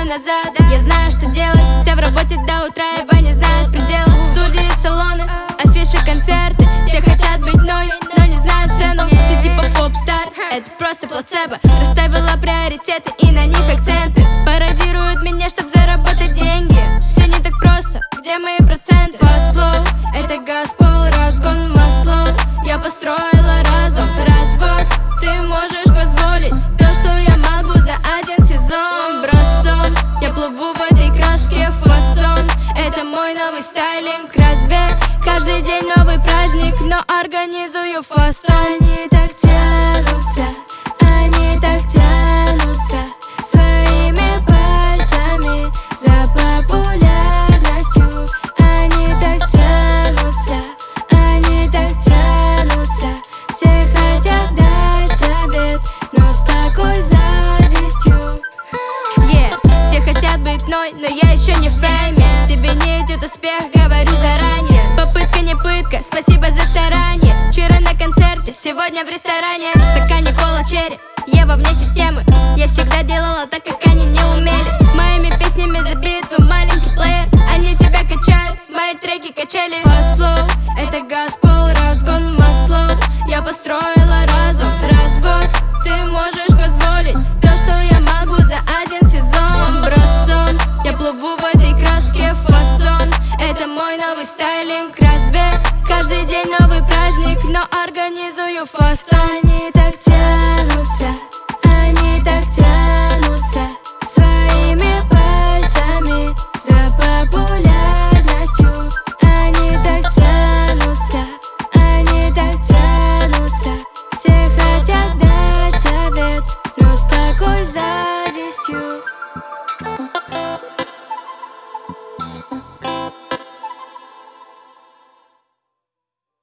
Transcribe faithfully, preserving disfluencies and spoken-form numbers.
назад. Я знаю, что делать, все в работе до утра, ибо не знают предела. Студии, салоны, афиши, концерты, все хотят быть мной, но не знают цену. Ты типа поп-стар, это просто плацебо. Расставила приоритеты и на них акценты. Пародируют меня, чтоб заработать деньги. Все не так просто, где мои проценты? Fast flow, это Газпол, разгон маслов. Я построила разум, раз в год ты можешь позволить то, что я могу за один сезон. Бросом, я плыву в этой краске фасон. Это мой новый стайлинг, разбег. Каждый день новый праздник, но организую фаст. Они так тянутся, они так тянутся своими пальцами за популярностью. Они так тянутся, они так тянутся. Все хотят дать совет, но с такой завистью. Yeah, все хотят быть мной, но я еще не в прайме. Тебе не идет успех, говорю заранее. Попытка не пытка, спасибо за старание. Вчера на концерте, сегодня в ресторане. В стакане кола черри, Ева вне системы. Я всегда делала так, как они не умели. Моими песнями забит твой маленький плеер. Они тебя качают, мои треки качели. Fast flow, это Газпол, разгон маслов. Я построила разум, раз в год ты можешь позволить то, что я могу за один сезон. Бросом, я плыву в этой краске фасон. Это мой новый стайлинг, разбег. Каждый день новый праздник, но организую фаст. Они так тянутся, они так тянутся своими пальцами за популярностью. Они так тянутся, они так тянутся. Все хотят дать совет, но с такой завистью.